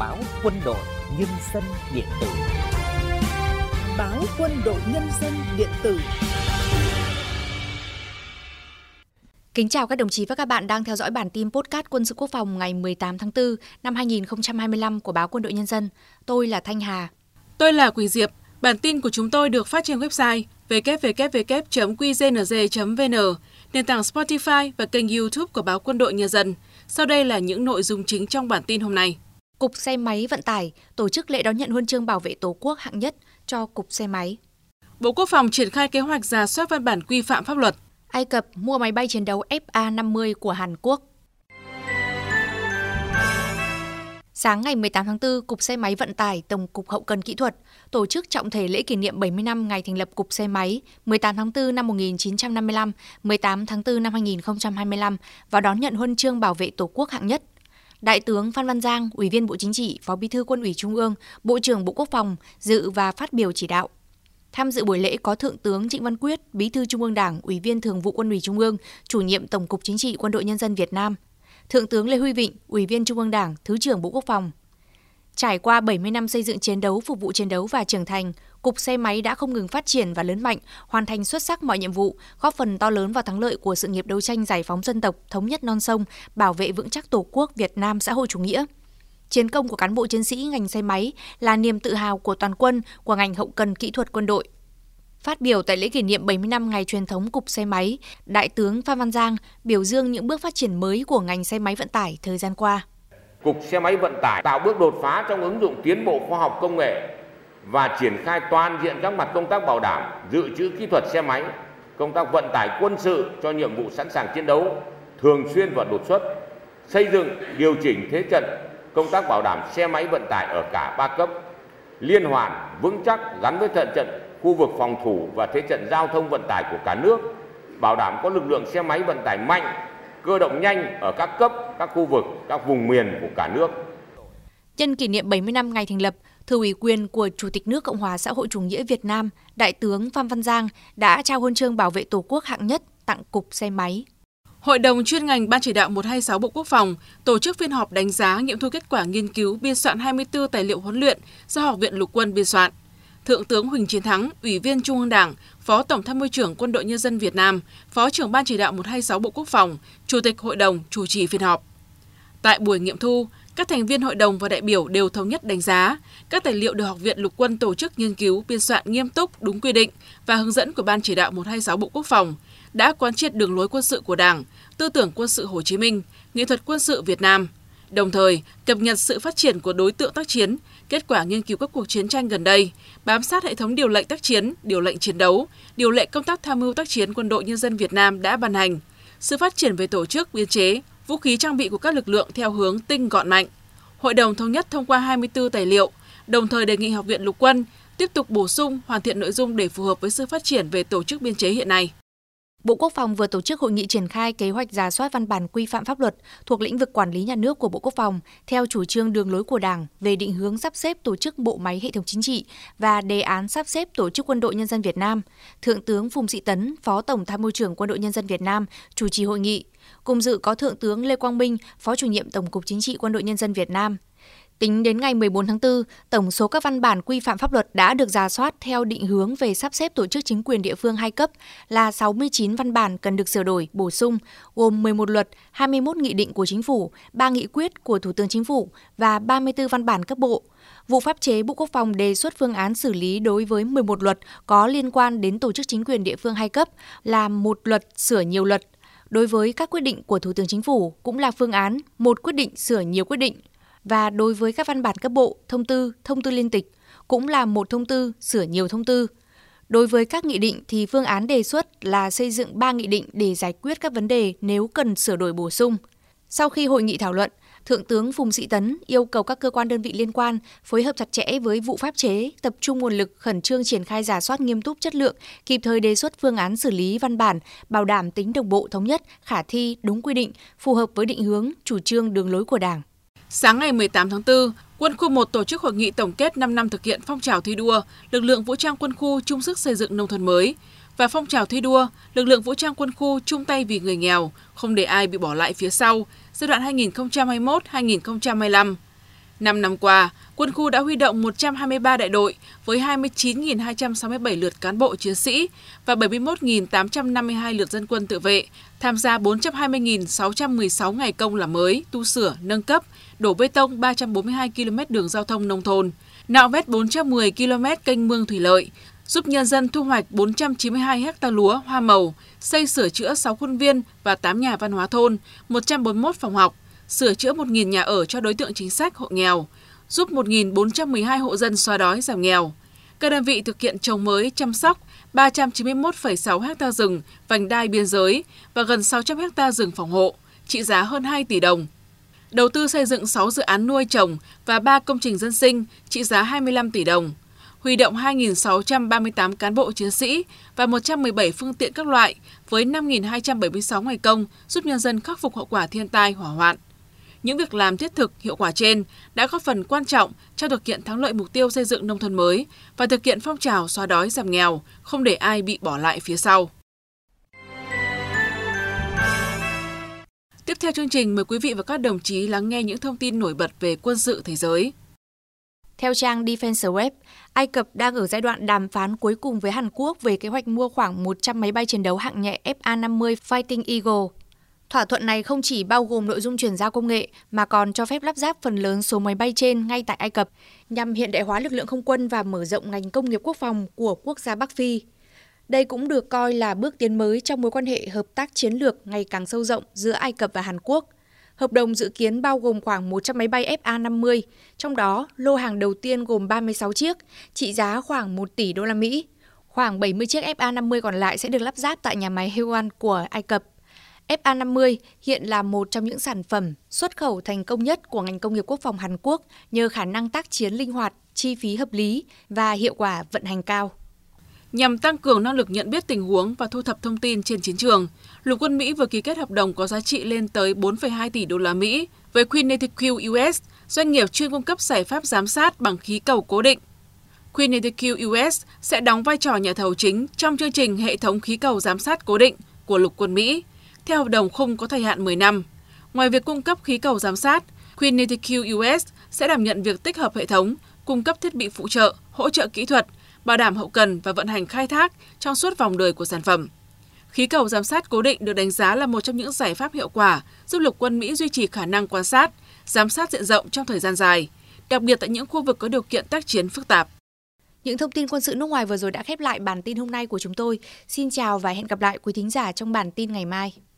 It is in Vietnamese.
báo Quân đội Nhân dân điện tử. Báo Quân đội Nhân dân điện tử. Kính chào các đồng chí và các bạn đang theo dõi bản tin podcast Quân sự Quốc phòng ngày 18 tháng 4 năm 2025 của báo Quân đội Nhân dân. Tôi là Thanh Hà. Tôi là Quỳnh Diệp. Bản tin của chúng tôi được phát trên website www.qznz.vn, nền tảng Spotify và kênh YouTube của báo Quân đội Nhân dân. Sau đây là những nội dung chính trong bản tin hôm nay. Cục Xe máy Vận tải tổ chức lễ đón nhận huân chương bảo vệ Tổ quốc hạng nhất cho Cục Xe máy. Bộ Quốc phòng triển khai kế hoạch rà soát văn bản quy phạm pháp luật. Ai Cập mua máy bay chiến đấu FA-50 của Hàn Quốc. Sáng ngày 18 tháng 4, Cục Xe máy Vận tải, Tổng cục Hậu cần Kỹ thuật tổ chức trọng thể lễ kỷ niệm 70 năm ngày thành lập Cục Xe máy 18 tháng 4 năm 1955, 18 tháng 4 năm 2025 và đón nhận huân chương bảo vệ Tổ quốc hạng nhất. Đại tướng Phan Văn Giang, Ủy viên Bộ Chính trị, Phó Bí thư Quân ủy Trung ương, Bộ trưởng Bộ Quốc phòng dự và phát biểu chỉ đạo. Tham dự buổi lễ có Thượng tướng Trịnh Văn Quyết, Bí thư Trung ương Đảng, Ủy viên Thường vụ Quân ủy Trung ương, Chủ nhiệm Tổng cục Chính trị Quân đội Nhân dân Việt Nam. Thượng tướng Lê Huy Vịnh, Ủy viên Trung ương Đảng, Thứ trưởng Bộ Quốc phòng. Trải qua 70 năm xây dựng chiến đấu, phục vụ chiến đấu và trưởng thành, Cục Xe máy đã không ngừng phát triển và lớn mạnh, hoàn thành xuất sắc mọi nhiệm vụ, góp phần to lớn vào thắng lợi của sự nghiệp đấu tranh giải phóng dân tộc, thống nhất non sông, bảo vệ vững chắc Tổ quốc Việt Nam xã hội chủ nghĩa. Chiến công của cán bộ chiến sĩ ngành xe máy là niềm tự hào của toàn quân, của ngành hậu cần kỹ thuật quân đội. Phát biểu tại lễ kỷ niệm 70 năm ngày truyền thống Cục Xe máy, Đại tướng Phan Văn Giang biểu dương những bước phát triển mới của ngành xe máy vận tải thời gian qua. Cục Xe máy Vận tải tạo bước đột phá trong ứng dụng tiến bộ khoa học công nghệ và triển khai toàn diện các mặt công tác bảo đảm dự trữ kỹ thuật xe máy, công tác vận tải quân sự cho nhiệm vụ sẵn sàng chiến đấu, thường xuyên và đột xuất, xây dựng, điều chỉnh thế trận, công tác bảo đảm xe máy vận tải ở cả 3 cấp, liên hoàn, vững chắc gắn với trận khu vực phòng thủ và thế trận giao thông vận tải của cả nước, bảo đảm có lực lượng xe máy vận tải mạnh, cơ động nhanh ở các cấp, các khu vực, các vùng miền của cả nước. Nhân kỷ niệm 70 năm ngày thành lập, thừa ủy quyền của Chủ tịch nước Cộng hòa xã hội chủ nghĩa Việt Nam, Đại tướng Phan Văn Giang đã trao huân chương bảo vệ Tổ quốc hạng nhất tặng Cục Xe máy. Hội đồng chuyên ngành Ban chỉ đạo 126 Bộ Quốc phòng tổ chức phiên họp đánh giá nghiệm thu kết quả nghiên cứu biên soạn 24 tài liệu huấn luyện do Học viện Lục quân biên soạn. Thượng tướng Huỳnh Chiến Thắng, Ủy viên Trung ương Đảng, Phó Tổng tham mưu trưởng Quân đội Nhân dân Việt Nam, Phó trưởng Ban chỉ đạo 126 Bộ Quốc phòng, Chủ tịch Hội đồng chủ trì phiên họp. Tại buổi nghiệm thu, các thành viên hội đồng và đại biểu đều thống nhất đánh giá các tài liệu được Học viện Lục quân tổ chức nghiên cứu biên soạn nghiêm túc, đúng quy định và hướng dẫn của Ban chỉ đạo 126 Bộ Quốc phòng, đã quán triệt đường lối quân sự của Đảng, tư tưởng quân sự Hồ Chí Minh, nghệ thuật quân sự Việt Nam. Đồng thời, cập nhật sự phát triển của đối tượng tác chiến, kết quả nghiên cứu các cuộc chiến tranh gần đây, bám sát hệ thống điều lệnh tác chiến, điều lệnh chiến đấu, điều lệ công tác tham mưu tác chiến Quân đội Nhân dân Việt Nam đã ban hành, sự phát triển về tổ chức, biên chế, vũ khí trang bị của các lực lượng theo hướng tinh gọn mạnh. Hội đồng thống nhất thông qua 24 tài liệu, đồng thời đề nghị Học viện Lục quân tiếp tục bổ sung, hoàn thiện nội dung để phù hợp với sự phát triển về tổ chức biên chế hiện nay. Bộ Quốc phòng vừa tổ chức hội nghị triển khai kế hoạch rà soát văn bản quy phạm pháp luật thuộc lĩnh vực quản lý nhà nước của Bộ Quốc phòng theo chủ trương đường lối của Đảng về định hướng sắp xếp tổ chức bộ máy hệ thống chính trị và đề án sắp xếp tổ chức Quân đội Nhân dân Việt Nam. Thượng tướng Phùng Sĩ Tấn, Phó Tổng tham mưu trưởng Quân đội Nhân dân Việt Nam chủ trì hội nghị. Cùng dự có Thượng tướng Lê Quang Minh, Phó Chủ nhiệm Tổng cục Chính trị Quân đội Nhân dân Việt Nam. Tính đến ngày 14 tháng 4, tổng số các văn bản quy phạm pháp luật đã được rà soát theo định hướng về sắp xếp tổ chức chính quyền địa phương 2 cấp là 69 văn bản cần được sửa đổi, bổ sung, gồm 11 luật, 21 nghị định của Chính phủ, 3 nghị quyết của Thủ tướng Chính phủ và 34 văn bản cấp bộ. Vụ pháp chế Bộ Quốc phòng đề xuất phương án xử lý đối với 11 luật có liên quan đến tổ chức chính quyền địa phương 2 cấp là một luật sửa nhiều luật. Đối với các quyết định của Thủ tướng Chính phủ cũng là phương án một quyết định sửa nhiều quyết định. Và đối với các văn bản cấp bộ, thông tư liên tịch cũng là một thông tư sửa nhiều thông tư. Đối với các nghị định thì phương án đề xuất là xây dựng 3 nghị định để giải quyết các vấn đề nếu cần sửa đổi bổ sung. Sau khi hội nghị thảo luận, Thượng tướng Phùng Sĩ Tấn yêu cầu các cơ quan đơn vị liên quan phối hợp chặt chẽ với vụ pháp chế, tập trung nguồn lực khẩn trương triển khai rà soát nghiêm túc chất lượng, kịp thời đề xuất phương án xử lý văn bản, bảo đảm tính đồng bộ thống nhất, khả thi, đúng quy định, phù hợp với định hướng, chủ trương đường lối của Đảng. Sáng ngày 18 tháng 4, Quân khu 1 tổ chức hội nghị tổng kết 5 năm thực hiện phong trào thi đua lực lượng vũ trang quân khu chung sức xây dựng nông thôn mới và phong trào thi đua lực lượng vũ trang quân khu chung tay vì người nghèo, không để ai bị bỏ lại phía sau giai đoạn 2021-2025. 5 năm qua, quân khu đã huy động 123 đại đội với 29.267 lượt cán bộ chiến sĩ và 71.852 lượt dân quân tự vệ, tham gia 420.616 ngày công làm mới, tu sửa, nâng cấp, đổ bê tông 342 km đường giao thông nông thôn, nạo vét 410 km kênh mương thủy lợi, giúp nhân dân thu hoạch 492 ha lúa, hoa màu, xây sửa chữa 6 khuôn viên và 8 nhà văn hóa thôn, 141 phòng học, sửa chữa 1.000 nhà ở cho đối tượng chính sách hộ nghèo, giúp 1.412 hộ dân xóa đói giảm nghèo. Các đơn vị thực hiện trồng mới, chăm sóc 391,6 ha rừng, vành đai biên giới và gần 600 ha rừng phòng hộ, trị giá hơn 2 tỷ đồng. Đầu tư xây dựng 6 dự án nuôi trồng và 3 công trình dân sinh, trị giá 25 tỷ đồng. Huy động 2.638 cán bộ chiến sĩ và 117 phương tiện các loại với 5.276 ngày công giúp nhân dân khắc phục hậu quả thiên tai, hỏa hoạn. Những việc làm thiết thực, hiệu quả trên đã góp phần quan trọng trong thực hiện thắng lợi mục tiêu xây dựng nông thôn mới và thực hiện phong trào xóa đói giảm nghèo, không để ai bị bỏ lại phía sau. Tiếp theo chương trình, mời quý vị và các đồng chí lắng nghe những thông tin nổi bật về quân sự thế giới. Theo trang Defense Web, Ai Cập đang ở giai đoạn đàm phán cuối cùng với Hàn Quốc về kế hoạch mua khoảng 100 máy bay chiến đấu hạng nhẹ FA-50 Fighting Eagle. Thỏa thuận này không chỉ bao gồm nội dung chuyển giao công nghệ mà còn cho phép lắp ráp phần lớn số máy bay trên ngay tại Ai Cập, nhằm hiện đại hóa lực lượng không quân và mở rộng ngành công nghiệp quốc phòng của quốc gia Bắc Phi. Đây cũng được coi là bước tiến mới trong mối quan hệ hợp tác chiến lược ngày càng sâu rộng giữa Ai Cập và Hàn Quốc. Hợp đồng dự kiến bao gồm khoảng 100 máy bay FA-50, trong đó lô hàng đầu tiên gồm 36 chiếc, trị giá khoảng 1 tỷ đô la Mỹ. Khoảng 70 chiếc FA-50 còn lại sẽ được lắp ráp tại nhà máy Hewan của Ai Cập. FA-50 hiện là một trong những sản phẩm xuất khẩu thành công nhất của ngành công nghiệp quốc phòng Hàn Quốc nhờ khả năng tác chiến linh hoạt, chi phí hợp lý và hiệu quả vận hành cao. Nhằm tăng cường năng lực nhận biết tình huống và thu thập thông tin trên chiến trường, Lục quân Mỹ vừa ký kết hợp đồng có giá trị lên tới 4,2 tỷ đô la Mỹ với Kinetic US, doanh nghiệp chuyên cung cấp giải pháp giám sát bằng khí cầu cố định. Kinetic US sẽ đóng vai trò nhà thầu chính trong chương trình hệ thống khí cầu giám sát cố định của Lục quân Mỹ, theo hợp đồng khung có thời hạn 10 năm. Ngoài việc cung cấp khí cầu giám sát, Kinetic US sẽ đảm nhận việc tích hợp hệ thống, cung cấp thiết bị phụ trợ, hỗ trợ kỹ thuật, bảo đảm hậu cần và vận hành khai thác trong suốt vòng đời của sản phẩm. Khí cầu giám sát cố định được đánh giá là một trong những giải pháp hiệu quả giúp Lục quân Mỹ duy trì khả năng quan sát, giám sát diện rộng trong thời gian dài, đặc biệt tại những khu vực có điều kiện tác chiến phức tạp. Những thông tin quân sự nước ngoài vừa rồi đã khép lại bản tin hôm nay của chúng tôi. Xin chào và hẹn gặp lại quý thính giả trong bản tin ngày mai.